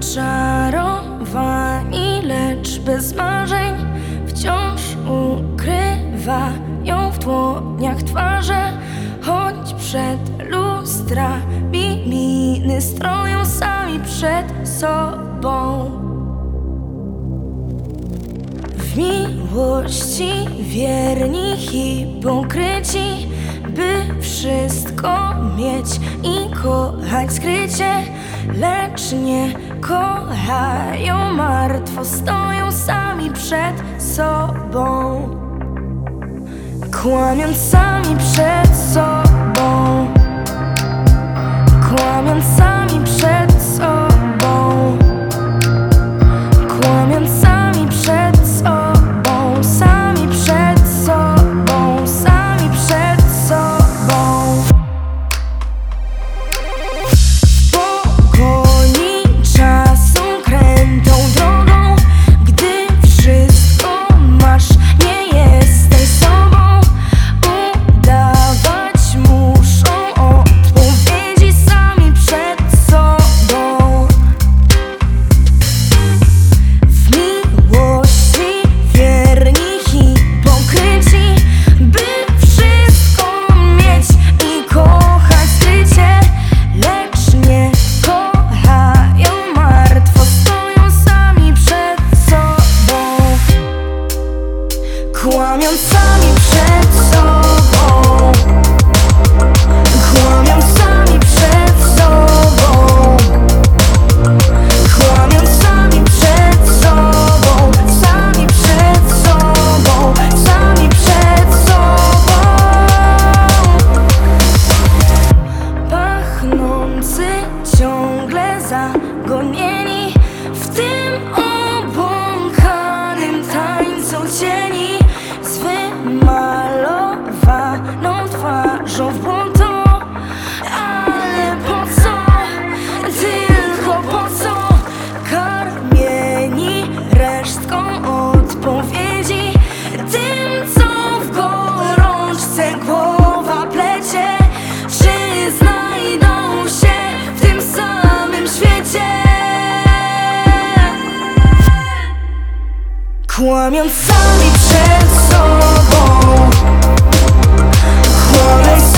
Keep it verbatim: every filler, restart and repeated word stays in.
zaczarowani, lecz bez marzeń wciąż ukrywają w dłoniach twarze. Choć przed lustrami miny stroją sami przed sobą. W miłości wierni hipokryci, by wszystko mieć i kochać skrycie, lecz nie kochają, martwo stoją sami przed sobą, kłamiąc sami przed sobą, kłamiąc sami przed sobą, kłamiąc sami przed sobą, sami przed sobą, sami przed sobą. W pogoni czasu krętą drogą, gdy wszystko masz, nie jesteś sobą. Udawać muszą odpowiedzi sami przed sobą. W miłości wierni hipokryci, by wszystko mieć i kochać skrycie, lecz nie kochają, martwo stoją sami przed sobą, kłamiąc sami przed sobą, kłamiąc sami przed sobą, kłamiąc sami przed sobą, sami przed sobą, sami przed sobą. Pachnący ciągle zagonieni w tym obłąkanym tańcu cieni, z wymalowaną twarzą w błoto. Ale po co? Tylko po co? Karmieni resztką odpowiedzi, tym co w gorączce głowa plecie. Czy znajdą się w tym samym świecie? Kłamiąc sami przed sobą, kłamiąc